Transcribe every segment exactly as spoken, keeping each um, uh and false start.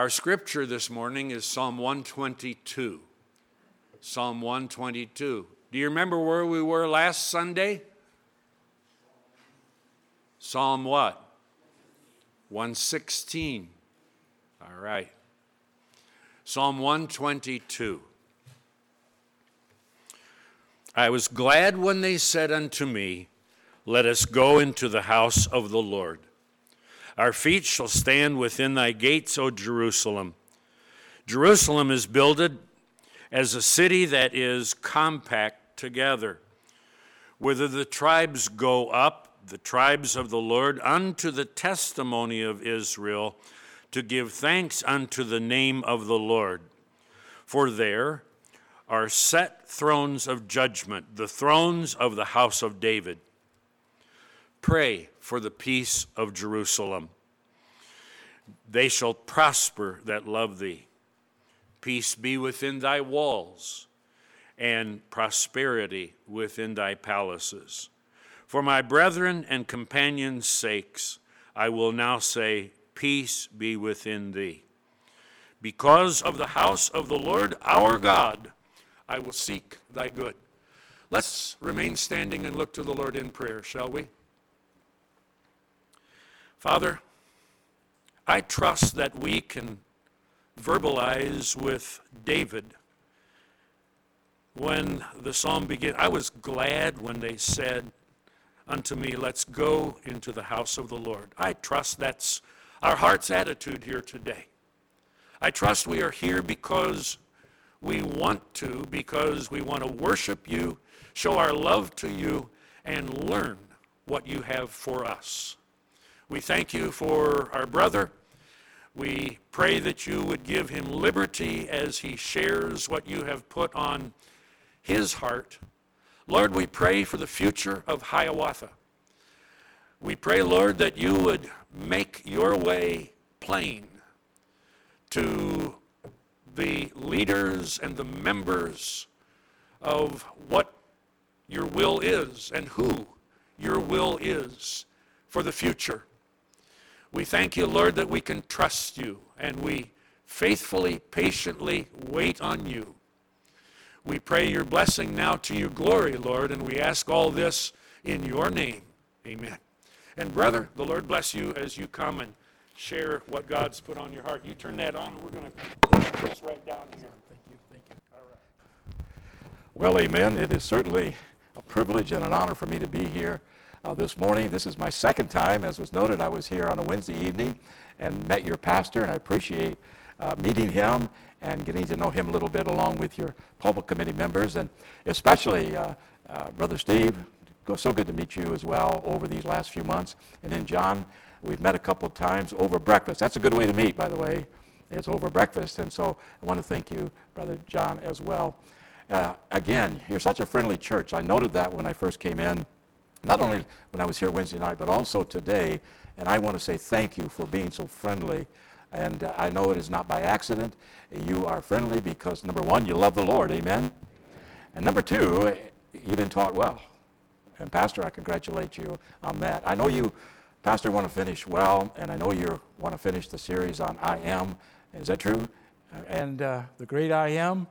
Our scripture this morning is Psalm one twenty-two. Psalm one twenty-two. Do you remember where we were last Sunday? Psalm what? one sixteen. All right. Psalm one twenty-two. I was glad when they said unto me, let us go into the house of the Lord. Our feet shall stand within thy gates, O Jerusalem. Jerusalem is builded as a city that is compact together, whither the tribes go up, the tribes of the Lord, unto the testimony of Israel, to give thanks unto the name of the Lord. For there are set thrones of judgment, the thrones of the house of David. Pray for the peace of Jerusalem. They shall prosper that love thee. Peace be within thy walls, and prosperity within thy palaces. For my brethren and companions' sakes, I will now say, peace be within thee. Because of the house of the Lord our God, I will seek thy good. Let's remain standing and look to the Lord in prayer, shall we? Father, I trust that we can verbalize with David when the psalm began. I was glad when they said unto me, let's go into the house of the Lord. I trust that's our heart's attitude here today. I trust we are here because we want to, because we want to worship you, show our love to you, and learn what you have for us. We thank you for our brother. We pray that you would give him liberty as he shares what you have put on his heart. Lord, we pray for the future of Hiawatha. We pray, Lord, that you would make your way plain to the leaders and the members of what your will is and who your will is for the future. We thank you, Lord, that we can trust you and we faithfully, patiently wait on you. We pray your blessing now to your glory, Lord, and we ask all this in your name. Amen. And brother, the Lord bless you as you come and share what God's put on your heart. You turn that on. We're going to put this right down here. Thank you. Thank you. All right. Well, amen. It is certainly a privilege and an honor for me to be here uh, this morning. This is my second time. As was noted, I was here on a Wednesday evening and met your pastor, and I appreciate uh, meeting him and getting to know him a little bit along with your pulpit committee members, and especially uh, uh, Brother Steve. So good to meet you as well over these last few months. And then John, we've met a couple of times over breakfast. That's a good way to meet, by the way. It's over breakfast. And so I want to thank you, Brother John, as well. Uh, again, you're such a friendly church. I noted that when I first came in, not only when I was here Wednesday night, but also today. And I want to say thank you for being so friendly. And uh, I know it is not by accident. You are friendly because, number one, you love the Lord. Amen. And number two, you've been taught well. And Pastor, I congratulate you on that. I know you, Pastor, want to finish well, and I know you want to finish the series on I Am. Is that true? And uh, the great I Am.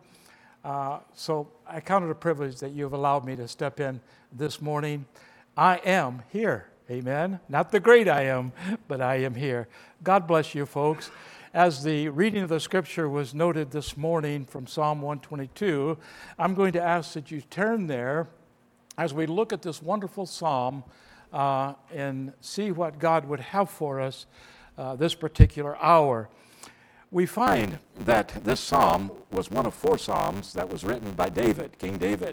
Uh, so I count it a privilege that you have allowed me to step in this morning. I am here. Amen. Not the great I am, but I am here. God bless you, folks. As the reading of the scripture was noted this morning from Psalm one twenty-two, I'm going to ask that you turn there as we look at this wonderful psalm uh, and see what God would have for us uh, this particular hour. We find that this psalm was one of four psalms that was written by David, King David.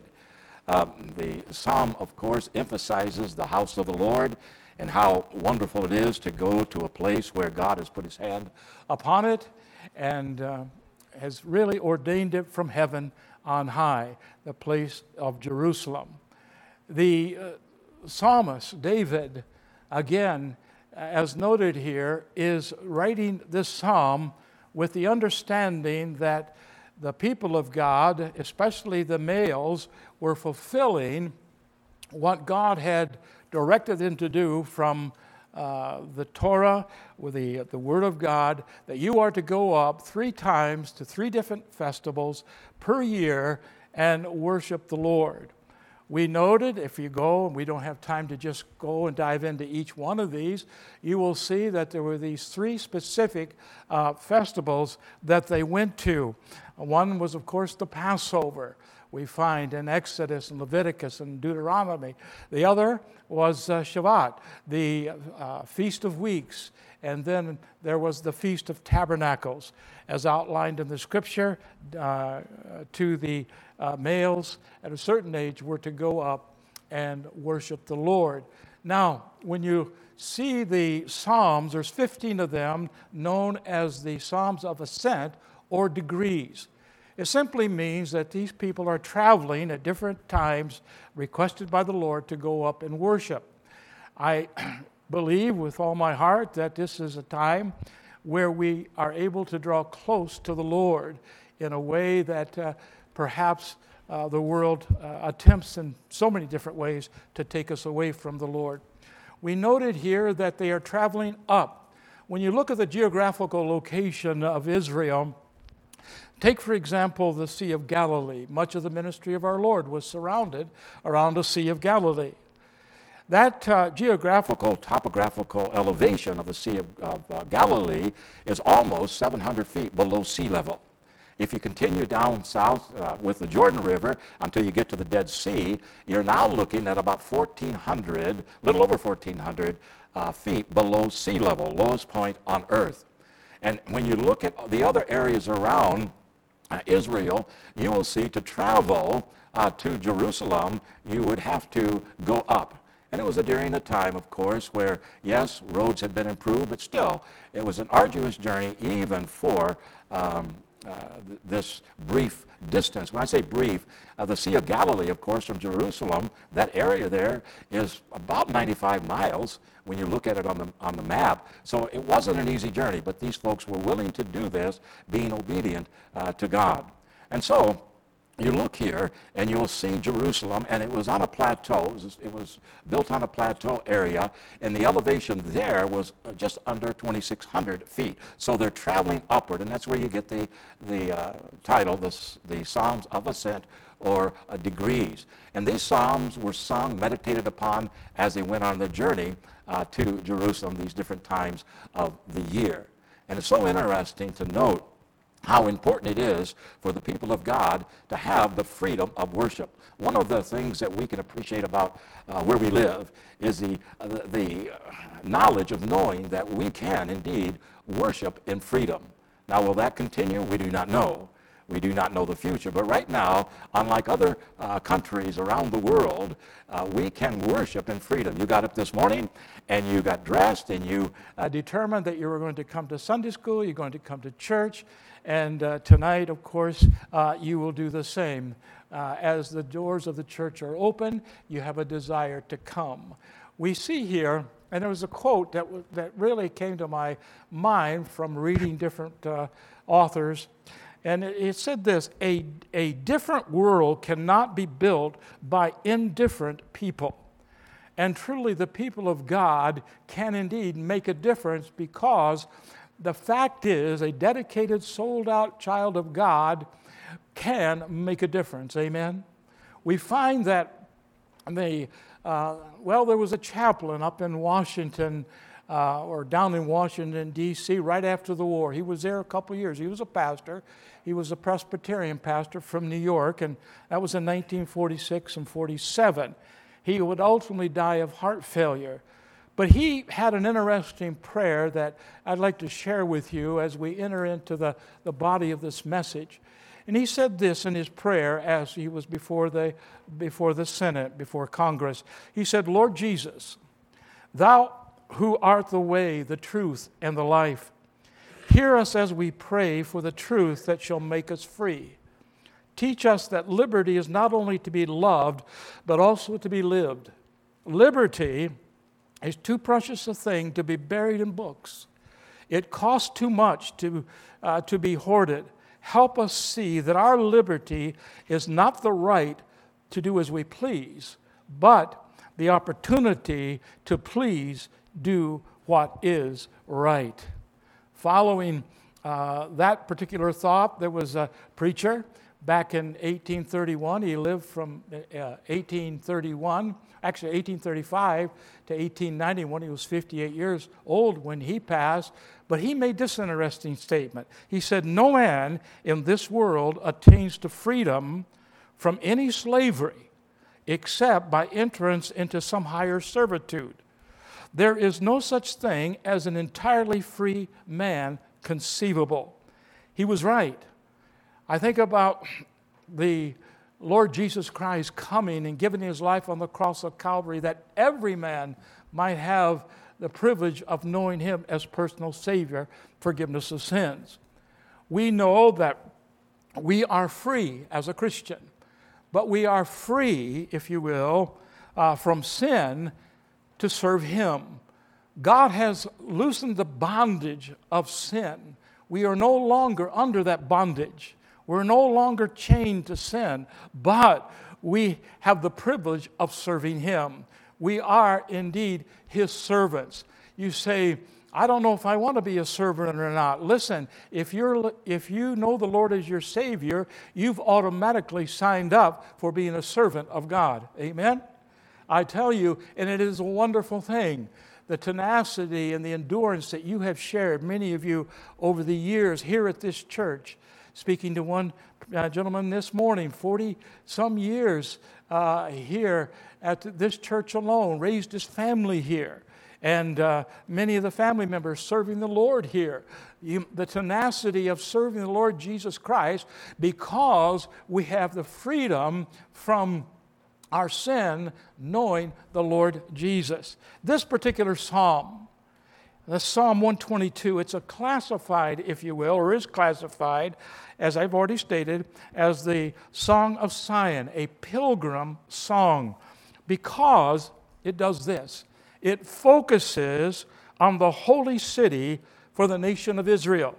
Um, the psalm, of course, emphasizes the house of the Lord and how wonderful it is to go to a place where God has put his hand upon it and uh, has really ordained it from heaven on high, the place of Jerusalem. The uh, psalmist, David, again, as noted here, is writing this psalm with the understanding that the people of God, especially the males, were fulfilling what God had directed them to do from uh, the Torah, with the, the Word of God, that you are to go up three times to three different festivals per year and worship the Lord. We noted, if you go, and we don't have time to just go and dive into each one of these, you will see that there were these three specific uh, festivals that they went to. One was, of course, the Passover. We find in Exodus and Leviticus and Deuteronomy. The other was uh, Shavuot, the uh, Feast of Weeks. And then there was the Feast of Tabernacles, as outlined in the Scripture. Uh, to the uh, males at a certain age were to go up and worship the Lord. Now, when you see the Psalms, there's fifteen of them, known as the Psalms of Ascent or degrees. It simply means that these people are traveling at different times, requested by the Lord to go up and worship. I believe with all my heart that this is a time where we are able to draw close to the Lord in a way that uh, perhaps uh, the world uh, attempts in so many different ways to take us away from the Lord. We noted here that they are traveling up. When you look at the geographical location of Israel, take, for example, the Sea of Galilee. Much of the ministry of our Lord was surrounded around the Sea of Galilee. That uh, geographical, topographical elevation of the Sea of, of uh, Galilee is almost seven hundred feet below sea level. If you continue down south uh, with the Jordan River until you get to the Dead Sea, you're now looking at about fourteen hundred, a little over fourteen hundred uh, feet below sea level, lowest point on earth. And when you look at the other areas around uh, Israel, you will see to travel uh, to Jerusalem, you would have to go up. And it was during a time, of course, where, yes, roads had been improved, but still, it was an arduous journey even for um, uh, th- this brief distance. When I say brief, uh, the Sea of Galilee, of course, from Jerusalem, that area there is about ninety-five miles when you look at it on the, on the map. So it wasn't an easy journey, but these folks were willing to do this, being obedient uh, to God. And so, you look here and you'll see Jerusalem, and it was on a plateau. It was, it was built on a plateau area, and the elevation there was just under twenty-six hundred feet. So they're traveling upward, and that's where you get the, the uh, title, the, the Psalms of Ascent, or uh, degrees. And these psalms were sung, meditated upon as they went on the journey uh, to Jerusalem, these different times of the year. And it's so interesting to note how important it is for the people of God to have the freedom of worship. One of the things that we can appreciate about uh, where we live is the, uh, the, the knowledge of knowing that we can indeed worship in freedom. Now, will that continue? We do not know. We do not know the future. But right now, unlike other uh, countries around the world, uh, we can worship in freedom. You got up this morning and you got dressed and you uh, determined that you were going to come to Sunday school, you're going to come to church, and uh, tonight, of course, uh, you will do the same. Uh, as the doors of the church are open, you have a desire to come. We see here, and there was a quote that, w- that really came to my mind from reading different uh, authors. And it said this, a, a different world cannot be built by indifferent people. And truly the people of God can indeed make a difference, because the fact is a dedicated, sold-out child of God can make a difference. Amen? We find that the, uh, well, there was a chaplain up in Washington, Uh, or down in Washington, D C, right after the war. He was there a couple of years. He was a pastor. He was a Presbyterian pastor from New York, and that was in nineteen forty-six and forty-seven. He would ultimately die of heart failure. But he had an interesting prayer that I'd like to share with you as we enter into the, the body of this message. And he said this in his prayer as he was before the, before the Senate, before Congress. He said, Lord Jesus, thou who art the way, the truth, and the life, hear us as we pray for the truth that shall make us free. Teach us that liberty is not only to be loved, but also to be lived. Liberty is too precious a thing to be buried in books. It costs too much to, uh, to be hoarded. Help us see that our liberty is not the right to do as we please, but the opportunity to please do what is right. Following uh, that particular thought, there was a preacher back in eighteen thirty-one. He lived from uh, eighteen thirty-one, actually eighteen thirty-five to eighteen ninety-one. He was fifty-eight years old when he passed. But he made this interesting statement. He said, "No man in this world attains to freedom from any slavery except by entrance into some higher servitude. There is no such thing as an entirely free man conceivable." He was right. I think about the Lord Jesus Christ coming and giving his life on the cross of Calvary that every man might have the privilege of knowing him as personal Savior, forgiveness of sins. We know that we are free as a Christian, but we are free, if you will, uh, from sin to serve him. God has loosened the bondage of sin. We are no longer under that bondage. We're no longer chained to sin, but we have the privilege of serving him. We are indeed his servants. You say, "I don't know if I want to be a servant or not." Listen, if you're if you know the Lord as your Savior, you've automatically signed up for being a servant of God. Amen? I tell you, and it is a wonderful thing, the tenacity and the endurance that you have shared, many of you over the years here at this church. Speaking to one uh, gentleman this morning, forty-some years uh, here at this church alone, raised his family here, and uh, many of the family members serving the Lord here. You, the tenacity of serving the Lord Jesus Christ, because we have the freedom from our sin, knowing the Lord Jesus. This particular psalm, the Psalm one twenty-two, it's a classified, if you will, or is classified, as I've already stated, as the Song of Zion, a pilgrim song, because it does this. It focuses on the holy city for the nation of Israel.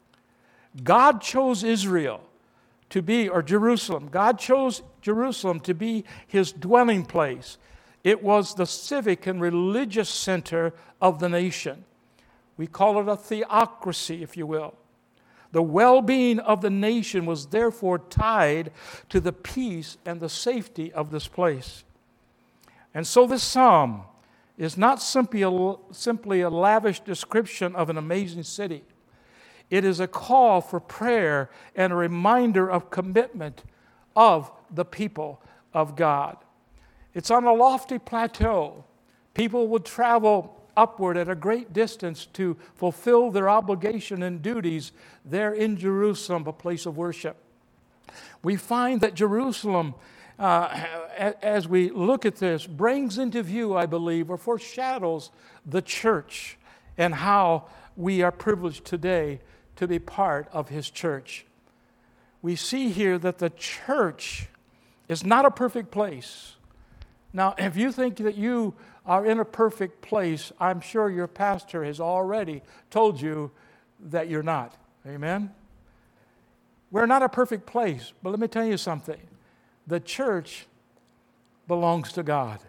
God chose Israel to be, or Jerusalem, God chose Jerusalem to be his dwelling place. It was the civic and religious center of the nation. We call it a theocracy, if you will. The well-being of the nation was therefore tied to the peace and the safety of this place. And so this psalm is not simply a, simply a lavish description of an amazing city. It is a call for prayer and a reminder of commitment of the people of God. It's on a lofty plateau. People would travel upward at a great distance to fulfill their obligation and duties there in Jerusalem, a place of worship. We find that Jerusalem, uh, as we look at this, brings into view, I believe, or foreshadows the church and how we are privileged today to be part of his church. We see here that the church is not a perfect place. Now, if you think that you are in a perfect place, I'm sure your pastor has already told you that you're not. Amen? We're not a perfect place, but let me tell you something. The church belongs to God.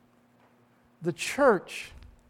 The church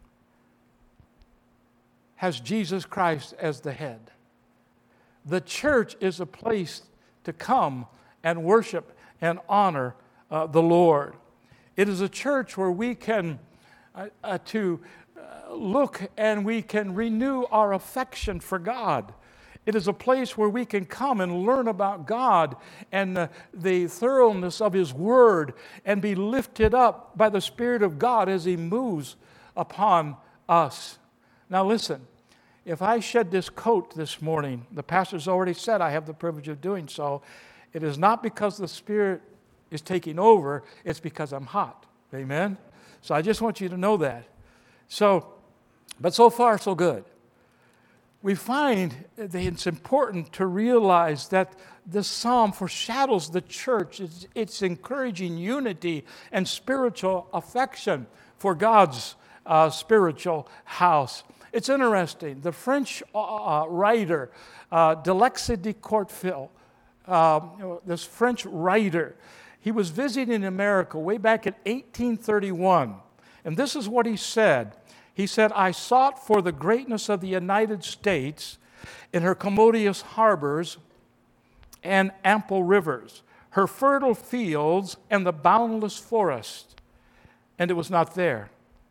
has Jesus Christ as the head. The church is a place to come and worship and honor uh, the Lord. It is a church where we can uh, uh, to uh, look and we can renew our affection for God. It is a place where we can come and learn about God and uh, the thoroughness of his word and be lifted up by the Spirit of God as he moves upon us. Now listen, if I shed this coat this morning, the pastor's already said I have the privilege of doing so, it is not because the Spirit is taking over, it's because I'm hot. Amen? So I just want you to know that. So, but so far, so good. We find that it's important to realize that this psalm foreshadows the church. It's, it's encouraging unity and spiritual affection for God's uh, spiritual house. It's interesting. The French uh, writer, uh, Delexy de Courteville, uh, this French writer, he was visiting America way back in eighteen thirty-one. And this is what he said. He said, I sought for the greatness of the United States in her commodious harbors and ample rivers, her fertile fields and the boundless forest, and it was not there.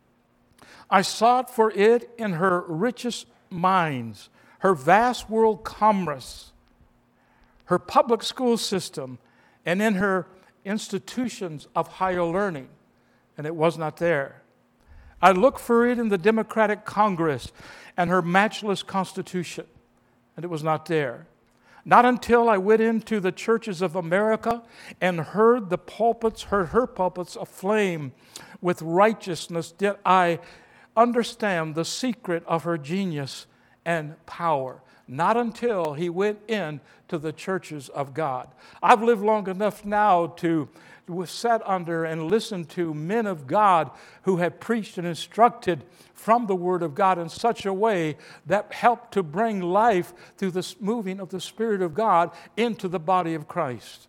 I sought for it in her richest mines, her vast world commerce, her public school system, and in her institutions of higher learning, and it was not there. I looked for it in the Democratic Congress and her matchless Constitution, and it was not there. Not until I went into the churches of America and heard the pulpits, heard her pulpits aflame with righteousness, did I understand the secret of her genius and power. Not until he went in to the churches of God. I've lived long enough now to sat under and listened to men of God who have preached and instructed from the Word of God in such a way that helped to bring life through the moving of the Spirit of God into the body of Christ.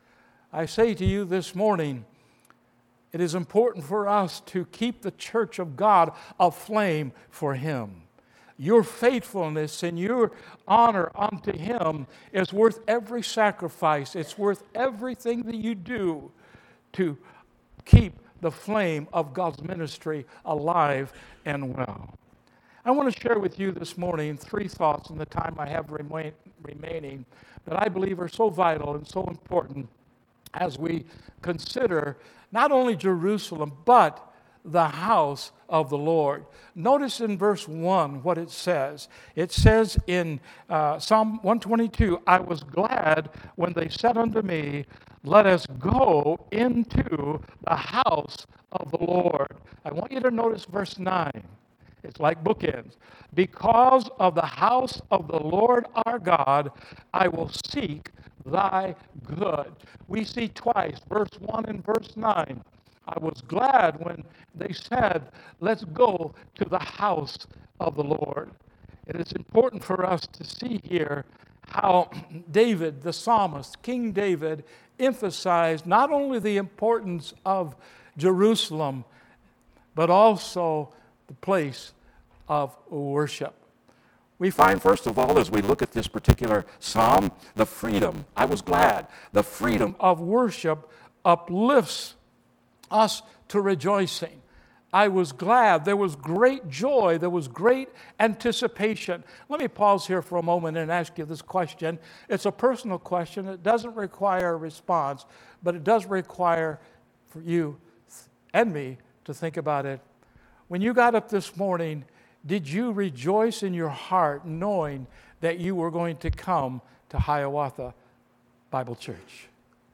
I say to you this morning, it is important for us to keep the church of God aflame for Him. Your faithfulness and your honor unto Him is worth every sacrifice. It's worth everything that you do to keep the flame of God's ministry alive and well. I want to share with you this morning three thoughts in the time I have remain, remaining that I believe are so vital and so important as we consider not only Jerusalem, but the house of the Lord. Notice in verse one what it says. It says in uh, Psalm one twenty-two, I was glad when they said unto me, let us go into the house of the Lord. I want you to notice verse nine. It's like bookends. Because of the house of the Lord our God, I will seek thy good. We see twice, verse one and verse nine. I was glad when they said, let's go to the house of the Lord. It is important for us to see here how David, the psalmist, King David, emphasized not only the importance of Jerusalem, but also the place of worship. We find, first of all, as we look at this particular psalm, the freedom. I was glad. The freedom of worship uplifts us to rejoicing. I was glad. There was great joy. There was great anticipation. Let me pause here for a moment and ask you this question. It's a personal question. It doesn't require a response, but it does require for you and me to think about it. When you got up this morning, did you rejoice in your heart knowing that you were going to come to Hiawatha Bible Church?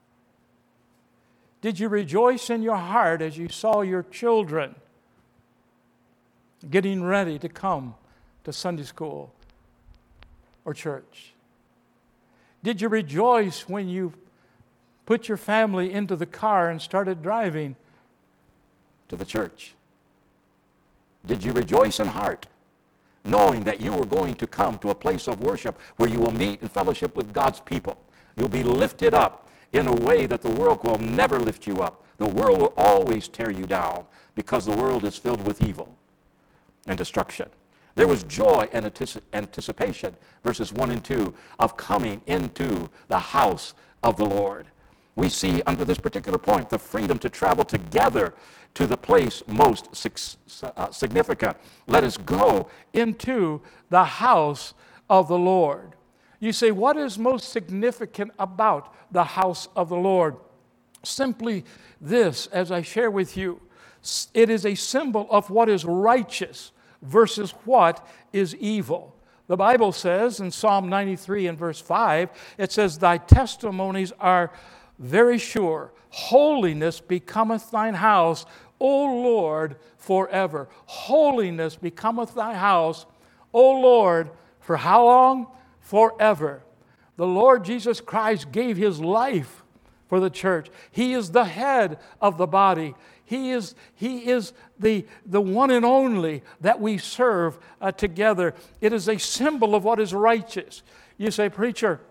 Did you rejoice in your heart as you saw your children getting ready to come to Sunday school or church? Did you rejoice when you put your family into the car and started driving to the church? Did you rejoice in heart, knowing that you were going to come to a place of worship where you will meet and fellowship with God's people? You'll be lifted up in a way that the world will never lift you up. The world will always tear you down because the world is filled with evil and destruction. There was joy and anticipation, verses one and two, of coming into the house of the Lord. We see under this particular point the freedom to travel together to the place most significant. Let us go into the house of the Lord. You say, what is most significant about the house of the Lord? Simply this, as I share with you, it is a symbol of what is righteous versus what is evil. The Bible says in Psalm ninety-three and verse five, it says, thy testimonies are very sure. Holiness becometh thine house, O Lord, forever. Holiness becometh thy house, O Lord, for how long? Forever. The Lord Jesus Christ gave His life for the church. He is the head of the body. He is, he is the, the one and only that we serve uh, together. It is a symbol of what is righteous. You say, preacher,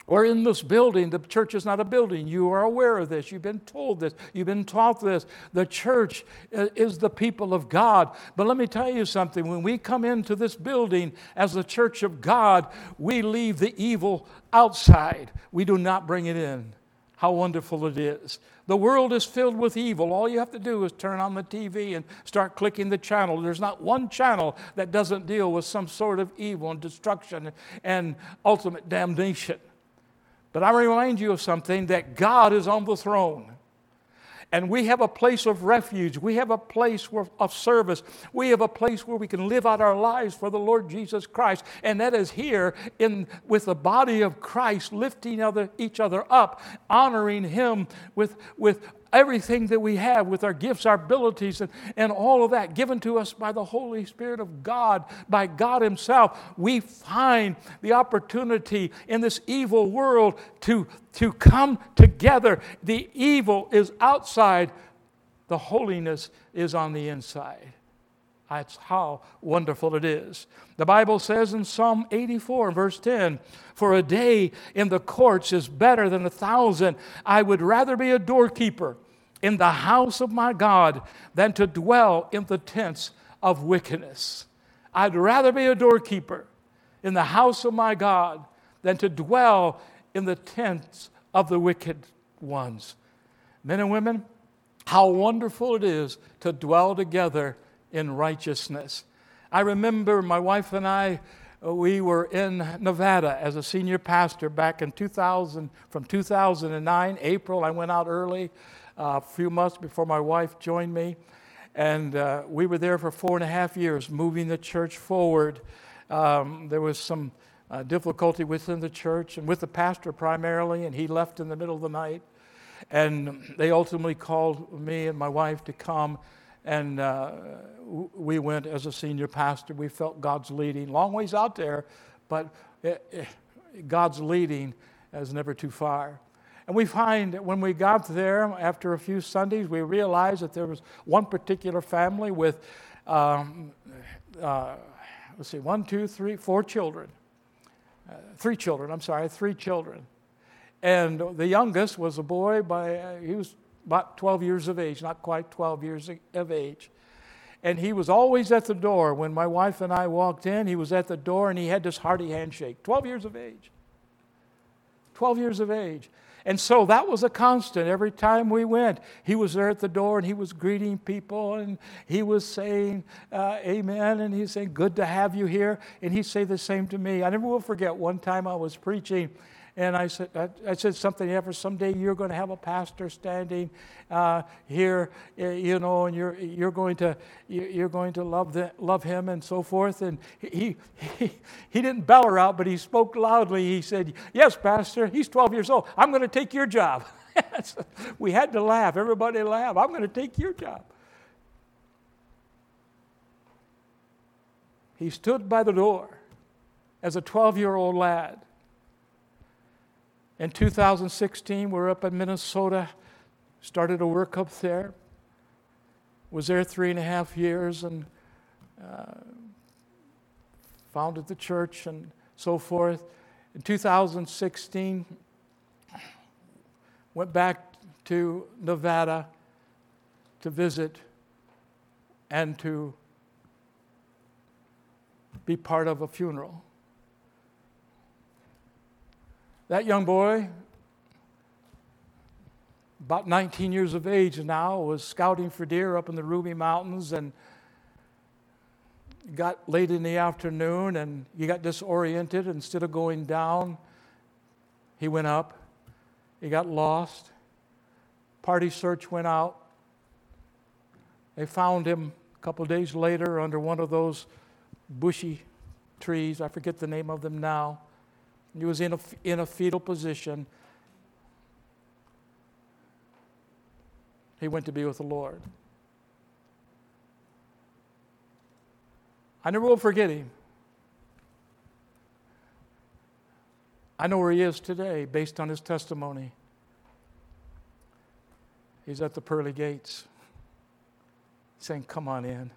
Or in this building, the church is not a building. You are aware of this. You've been told this. You've been taught this. The church is the people of God. But let me tell you something. When we come into this building as the church of God, we leave the evil outside. We do not bring it in. How wonderful it is. The world is filled with evil. All you have to do is turn on the T V and start clicking the channel. There's not one channel that doesn't deal with some sort of evil and destruction and ultimate damnation. But I remind you of something, that God is on the throne. And we have a place of refuge. We have a place of service. We have a place where we can live out our lives for the Lord Jesus Christ. And that is here in with the body of Christ, lifting other, each other up, honoring Him with, with everything that we have, with our gifts, our abilities, and, and all of that given to us by the Holy Spirit of God, by God Himself. We find the opportunity in this evil world to, to come together. The evil is outside. The holiness is on the inside. That's how wonderful it is. The Bible says in Psalm eighty-four, verse ten, "For a day in the courts is better than a thousand. I would rather be a doorkeeper in the house of my God than to dwell in the tents of wickedness." I'd rather be a doorkeeper in the house of my God than to dwell in the tents of the wicked ones. Men and women, how wonderful it is to dwell together in righteousness. I remember my wife and I, uh, we were in Nevada as a senior pastor back in two thousand, from two thousand nine, April. I went out early, uh, a few months before my wife joined me. And uh, we were there for four and a half years, moving the church forward. Um, there was some uh, difficulty within the church and with the pastor primarily, and he left in the middle of the night. And they ultimately called me and my wife to come. And uh, we went as a senior pastor. We felt God's leading. Long ways out there, but it, it, God's leading is never too far. And we find that when we got there, after a few Sundays, we realized that there was one particular family with, um, uh, let's see, one, two, three, four children. Uh, three children, I'm sorry, three children. And the youngest was a boy by, uh, he was about twelve years of age, not quite twelve years of age. And he was always at the door. When my wife and I walked in, he was at the door and he had this hearty handshake. twelve years of age. twelve years of age. And so that was a constant. Every time we went, he was there at the door and he was greeting people and he was saying, uh, amen. And he's saying, good to have you here. And he'd say the same to me. I never will forget one time I was preaching. And I said, I, I said something, ever someday you're going to have a pastor standing uh, here, you know, and you're you're going to you're going to love the, love him and so forth. And he, he he didn't bell her out, but he spoke loudly. He said, "Yes, Pastor. He's twelve years old. I'm going to take your job." We had to laugh. Everybody laughed. I'm going to take your job. He stood by the door as a twelve-year-old lad. In two thousand sixteen, we were up in Minnesota, started to work up there, was there three and a half years and uh, founded the church and so forth. In two thousand sixteen, went back to Nevada to visit and to be part of a funeral. That young boy, about nineteen years of age now, was scouting for deer up in the Ruby Mountains and got late in the afternoon and he got disoriented. Instead of going down, he went up. He got lost. Party search went out. They found him a couple days later under one of those bushy trees. I forget the name of them now. He was in a, in a fetal position. He went to be with the Lord. I never will forget him. I know where he is today based on his testimony. He's at the pearly gates saying, "Come on in."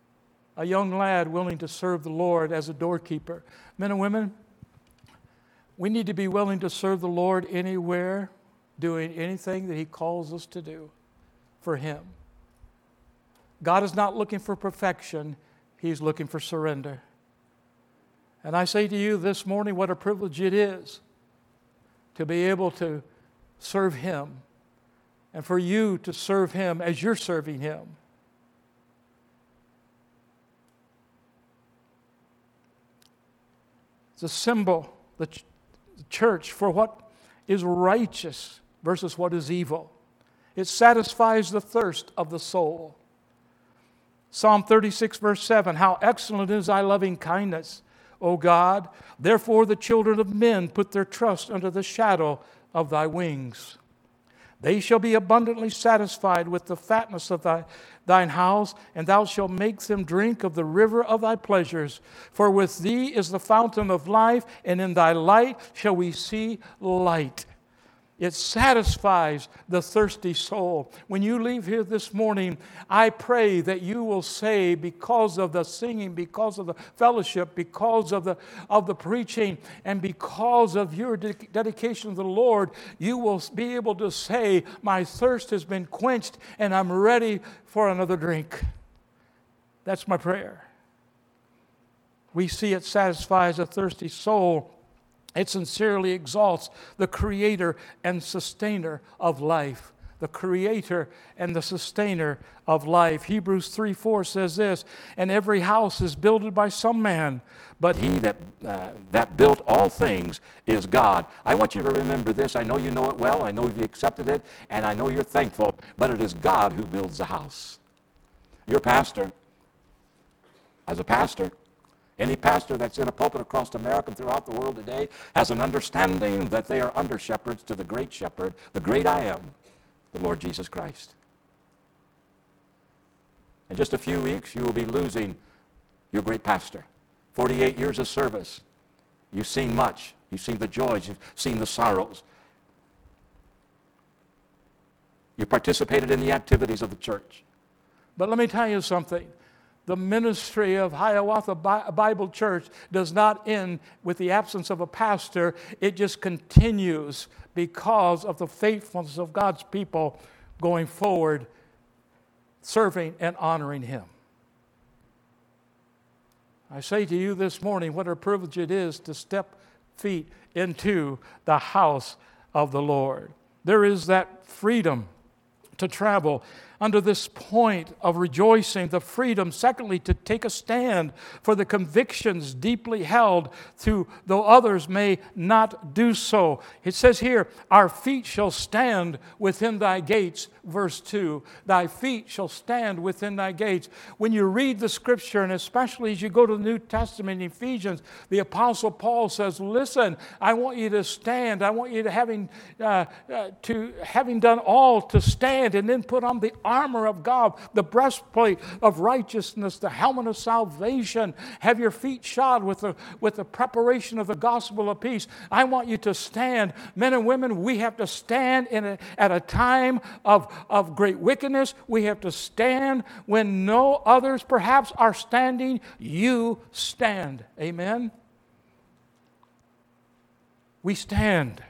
A young lad willing to serve the Lord as a doorkeeper. Men and women, We need to be willing to serve the Lord anywhere, doing anything that He calls us to do for Him. God is not looking for perfection. He's looking for surrender. And I say to you this morning, what a privilege it is to be able to serve Him and for you to serve Him as you're serving Him. It's a symbol, the ch- the church, for what is righteous versus what is evil. It satisfies the thirst of the soul. Psalm thirty-six, verse seven, how excellent is thy loving kindness, O God. Therefore the children of men put their trust under the shadow of thy wings. They shall be abundantly satisfied with the fatness of thy, thine house, and thou shalt make them drink of the river of thy pleasures. For with thee is the fountain of life, and in thy light shall we see light. It satisfies the thirsty soul. When you leave here this morning, I pray that you will say, because of the singing, because of the fellowship, because of the, of the preaching, and because of your de- dedication to the Lord, you will be able to say, my thirst has been quenched and I'm ready for another drink. That's my prayer. We see it satisfies a thirsty soul. It sincerely exalts the creator and sustainer of life. The creator and the sustainer of life. Hebrews three four says this, and every house is builded by some man, but he that, uh, that built all things is God. I want you to remember this. I know you know it well. I know you've accepted it, and I know you're thankful, but it is God who builds the house. Your pastor, as a pastor, any pastor that's in a pulpit across America and throughout the world today has an understanding that they are under shepherds to the great shepherd, the great I am, the Lord Jesus Christ. In just a few weeks, you will be losing your great pastor. forty-eight years of service. You've seen much. You've seen the joys. You've seen the sorrows. You participated in the activities of the church. But let me tell you something. The ministry of Hiawatha Bible Church does not end with the absence of a pastor. It just continues because of the faithfulness of God's people going forward, serving and honoring Him. I say to you this morning, what a privilege it is to step feet into the house of the Lord. There is that freedom to travel under this point of rejoicing, the freedom, secondly, to take a stand for the convictions deeply held to, though others may not do so. It says here, our feet shall stand within thy gates, verse two. Thy feet shall stand within thy gates. When you read the scripture, and especially as you go to the New Testament in Ephesians, the Apostle Paul says, listen, I want you to stand. I want you to having, uh, uh, to, having done all, to stand, and then put on the armor of God, the breastplate of righteousness, the helmet of salvation. Have your feet shod with the, with the preparation of the gospel of peace. I want you to stand. Men and women, we have to stand in a, at a time of, of great wickedness. We have to stand when no others perhaps are standing. You stand. Amen? We stand.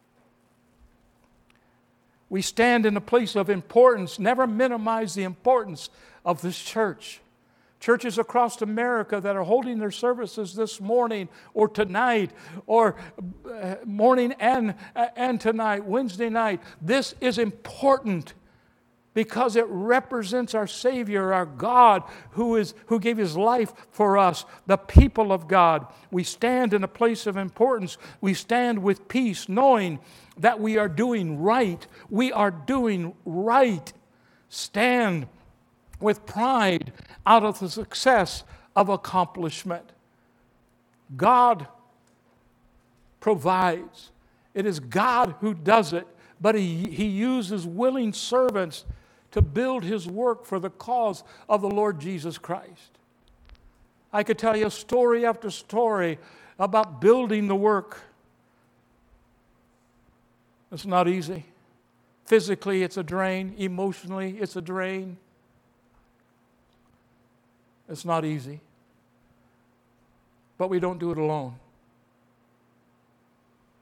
We stand in a place of importance. Never minimize the importance of this church. Churches across America that are holding their services this morning or tonight or morning and, and tonight, Wednesday night. This is important because it represents our Savior, our God, who is who gave His life for us, the people of God. We stand in a place of importance. We stand with peace, knowing that we are doing right. We are doing right. Stand with pride out of the success of accomplishment. God provides. It is God who does it, but He, he uses willing servants to build His work for the cause of the Lord Jesus Christ. I could tell you story after story about building the work. It's not easy. Physically, it's a drain. Emotionally, it's a drain. It's not easy. But we don't do it alone.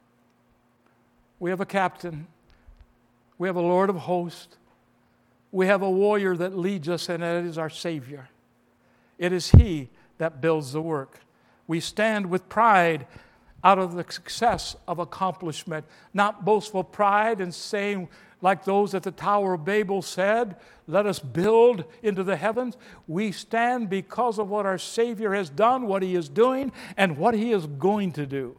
We have a captain. We have a Lord of hosts. We have a warrior that leads us, and that is our Savior. It is He that builds the work. We stand with pride out of the success of accomplishment, not boastful pride and saying, like those at the Tower of Babel said, let us build into the heavens. We stand because of what our Savior has done, what He is doing, and what He is going to do.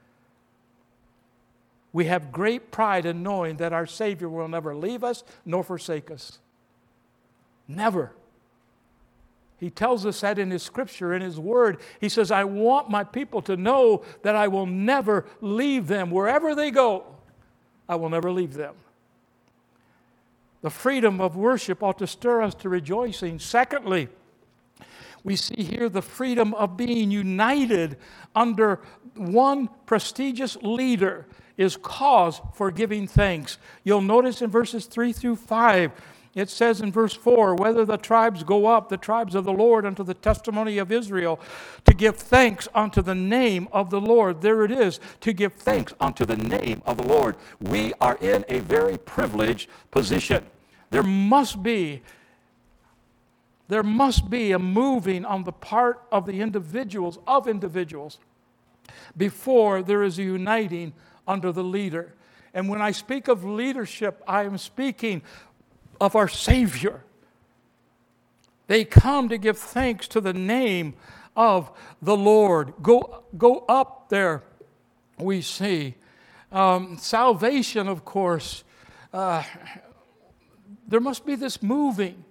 We have great pride in knowing that our Savior will never leave us nor forsake us. Never. He tells us that in His Scripture, in His Word. He says, I want my people to know that I will never leave them. Wherever they go, I will never leave them. The freedom of worship ought to stir us to rejoicing. Secondly, we see here the freedom of being united under one prestigious leader is cause for giving thanks. You'll notice in verses three through five, it says in verse four, whether the tribes go up, the tribes of the Lord, unto the testimony of Israel, to give thanks unto the name of the Lord. There it is, to give thanks unto the name of the Lord. We are in a very privileged position. There must be, there must be a moving on the part of the individuals, of individuals, before there is a uniting under the leader. And when I speak of leadership, I am speaking of our Savior. They come to give thanks to the name of the Lord. Go, go up there, we see. Um, salvation, of course. Uh, there must be this moving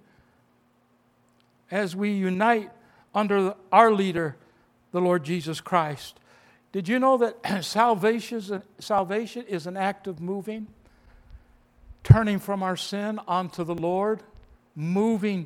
as we unite under our leader, the Lord Jesus Christ. Did you know that salvation, salvation is an act of moving? Turning from our sin onto the Lord, moving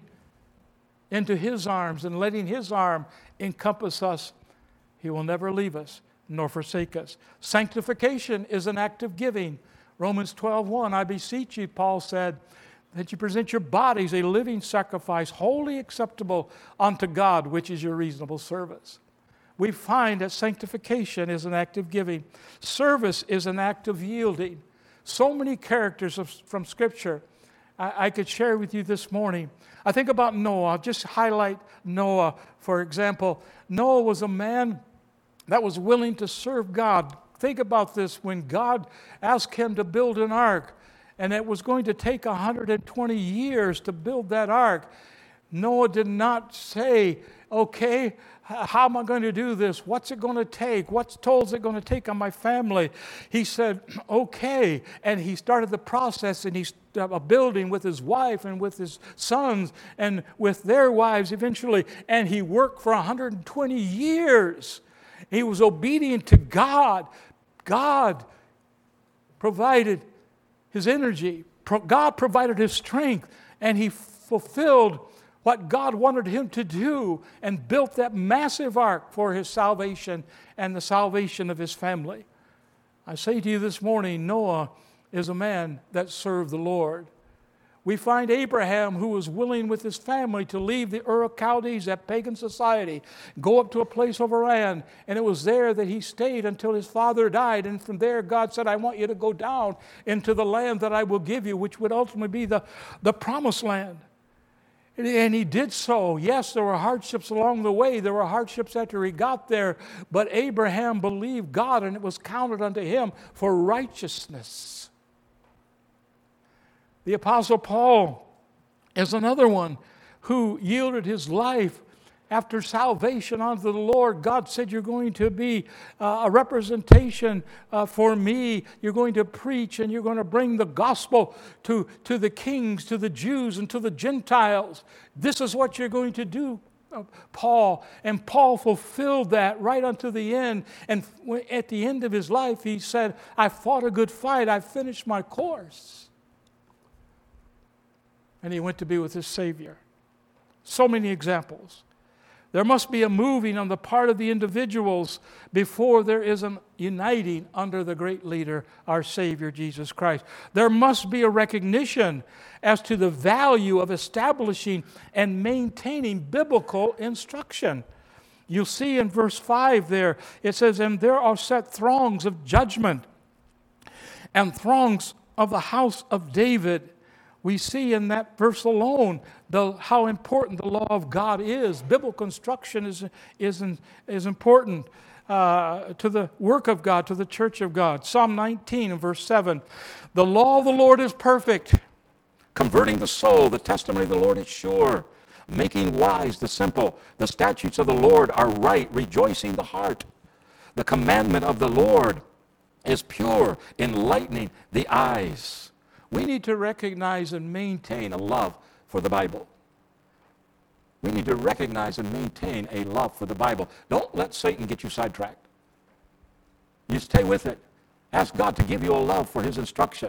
into His arms and letting His arm encompass us. He will never leave us nor forsake us. Sanctification is an act of giving. Romans twelve one, I beseech you, Paul said, that you present your bodies a living sacrifice, wholly acceptable unto God, which is your reasonable service. We find that sanctification is an act of giving. Service is an act of yielding. So many characters of, from Scripture I, I could share with you this morning. I think about Noah. I'll just highlight Noah, for example. Noah was a man that was willing to serve God. Think about this. When God asked him to build an ark, and it was going to take one hundred twenty years to build that ark, Noah did not say, okay, how am I going to do this? What's it going to take? What toll is it going to take on my family? He said, okay. And he started the process, and he's uh, building with his wife and with his sons and with their wives eventually. And he worked for one hundred twenty years. He was obedient to God. God provided his energy. God provided his strength. And he fulfilled what God wanted him to do and built that massive ark for his salvation and the salvation of his family. I say to you this morning, Noah is a man that served the Lord. We find Abraham, who was willing with his family to leave the Ur of Chaldees, that pagan society, go up to a place over land, and it was there that he stayed until his father died. And from there, God said, I want you to go down into the land that I will give you, which would ultimately be the, the promised land. And he did so. Yes, there were hardships along the way. There were hardships after he got there. But Abraham believed God, and it was counted unto him for righteousness. The Apostle Paul is another one who yielded his life after salvation unto the Lord. God said, you're going to be uh, a representation uh, for me. You're going to preach, and you're going to bring the gospel to, to the kings, to the Jews, and to the Gentiles. This is what you're going to do, uh, Paul. And Paul fulfilled that right unto the end. And at the end of his life, he said, I fought a good fight. I finished my course. And he went to be with his Savior. So many examples. There must be a moving on the part of the individuals before there is a uniting under the great leader, our Savior, Jesus Christ. There must be a recognition as to the value of establishing and maintaining biblical instruction. You'll see in verse five there, it says, and there are set throngs of judgment and throngs of the house of David. We see in that verse alone the, how important the law of God is. Biblical instruction is, is, is important uh, to the work of God, to the church of God. Psalm nineteen and verse seven, the law of the Lord is perfect, converting the soul. The testimony of the Lord is sure, making wise the simple. The statutes of the Lord are right, rejoicing the heart. The commandment of the Lord is pure, enlightening the eyes. We need to recognize and maintain a love for the Bible. We need to recognize and maintain a love for the Bible. Don't let Satan get you sidetracked. You stay with it. Ask God to give you a love for his instruction.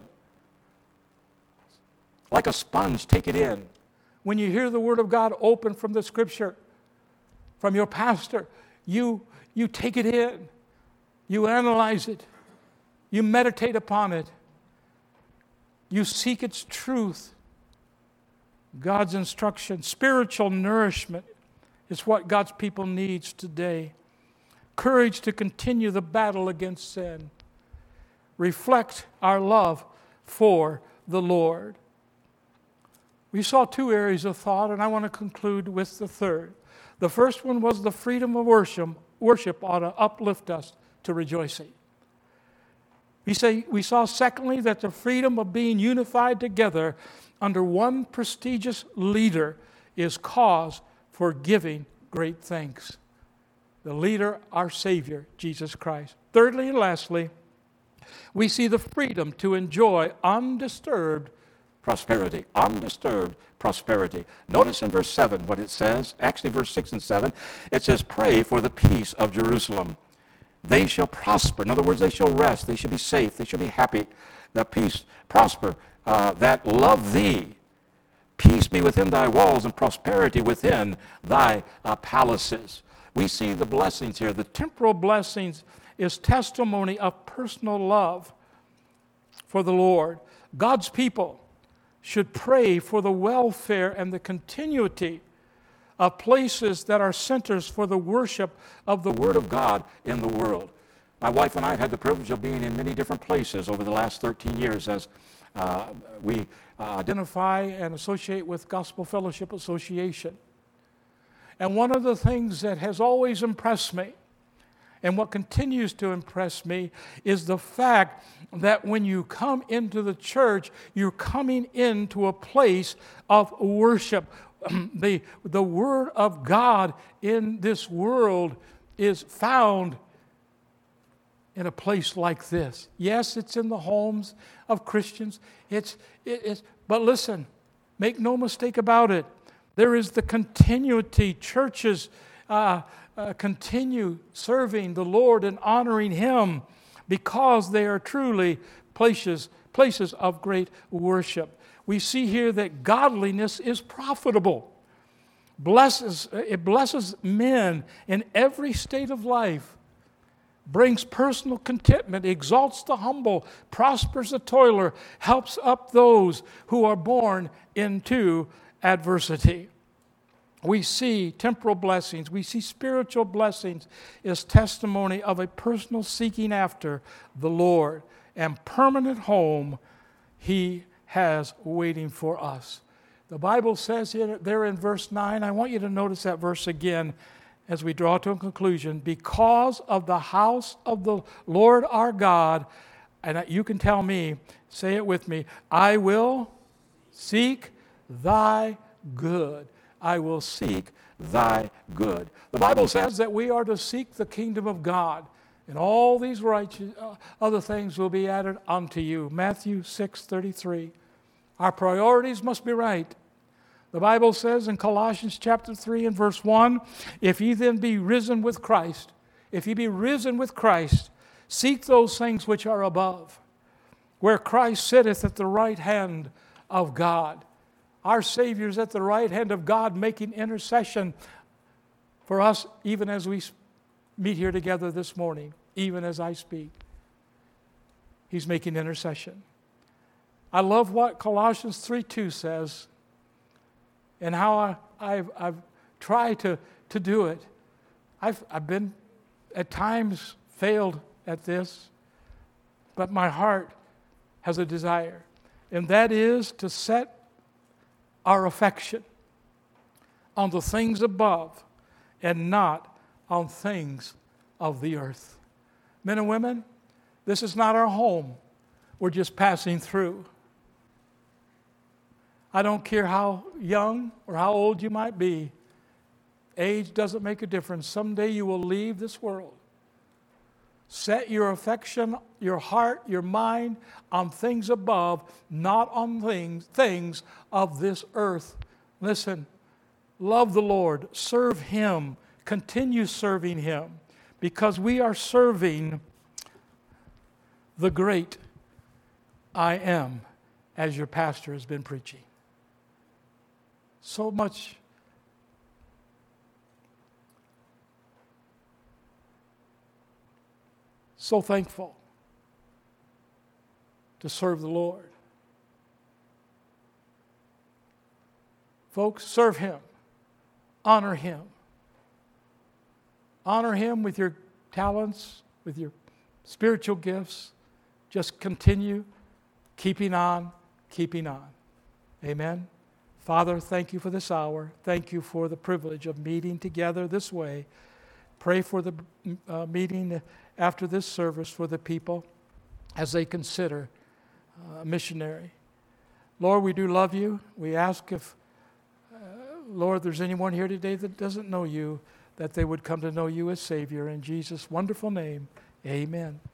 Like a sponge, take it in. When you hear the Word of God open from the Scripture, from your pastor, you, you take it in. You analyze it. You meditate upon it. You seek its truth. God's instruction, spiritual nourishment is what God's people needs today. Courage to continue the battle against sin. Reflect our love for the Lord. We saw two areas of thought, and I want to conclude with the third. The first one was the freedom of worship. Worship ought to uplift us to rejoicing. We, say, we saw, secondly, that the freedom of being unified together under one prestigious leader is cause for giving great thanks. The leader, our Savior, Jesus Christ. Thirdly and lastly, we see the freedom to enjoy undisturbed prosperity. Undisturbed prosperity. Notice in verse seven what it says. Actually, verse six and seven. It says, pray for the peace of Jerusalem. They shall prosper. In other words, they shall rest. They shall be safe. They shall be happy. That peace prosper. Uh, that love thee. Peace be within thy walls and prosperity within thy uh, palaces. We see the blessings here. The temporal blessings is testimony of personal love for the Lord. God's people should pray for the welfare and the continuity of places that are centers for the worship of the Word of God in the world. My wife and I have had the privilege of being in many different places over the last thirteen years as uh, we uh, identify and associate with Gospel Fellowship Association. And one of the things that has always impressed me, and what continues to impress me, is the fact that when you come into the church, you're coming into a place of worship. The, the Word of God in this world is found in a place like this. Yes, it's in the homes of Christians. It's, it, it's, but listen, make no mistake about it. There is the continuity. Churches uh, uh, continue serving the Lord and honoring Him because they are truly places, places of great worship. We see here that godliness is profitable. Blesses, it blesses men in every state of life, brings personal contentment, exalts the humble, prospers the toiler, helps up those who are born into adversity. We see temporal blessings, we see spiritual blessings as testimony of a personal seeking after the Lord and permanent home He has waiting for us. The Bible says here, there in verse nine, I want you to notice that verse again as we draw to a conclusion. Because of the house of the Lord our God, and you can tell me, say it with me, I will seek thy good. I will seek thy good. The Bible says that we are to seek the kingdom of God, and all these righteous uh, other things will be added unto you. Matthew six thirty-three. Our priorities must be right. The Bible says in Colossians chapter three and verse one, if ye then be risen with Christ, if ye be risen with Christ, seek those things which are above, where Christ sitteth at the right hand of God. Our Savior is at the right hand of God making intercession for us even as we meet here together this morning, even as I speak. He's making intercession. I love what Colossians three two says and how I, I've, I've tried to, to do it. I've, I've been at times failed at this, but my heart has a desire, and that is to set our affection on the things above and not on things of the earth. Men and women, this is not our home. We're just passing through. I don't care how young or how old you might be. Age doesn't make a difference. Someday you will leave this world. Set your affection, your heart, your mind on things above, not on things, things of this earth. Listen, love the Lord, serve Him, continue serving Him, because we are serving the great I Am, as your pastor has been preaching. So much so thankful to serve the Lord. Folks, serve Him. Honor Him. Honor Him with your talents, with your spiritual gifts. Just continue keeping on, keeping on. Amen. Father, thank you for this hour. Thank you for the privilege of meeting together this way. Pray for the uh, meeting after this service for the people as they consider uh, a missionary. Lord, we do love you. We ask if, uh, Lord, there's anyone here today that doesn't know you, that they would come to know you as Savior. In Jesus' wonderful name, amen.